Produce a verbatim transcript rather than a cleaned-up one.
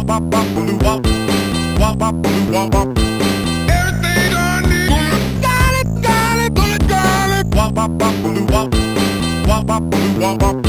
wop wop wop blue wop. Wop wop blue wop wop. Everything I need. Got it, got it, got it, got it. Wop wop wop blue wop. Wop wop blue wop wop.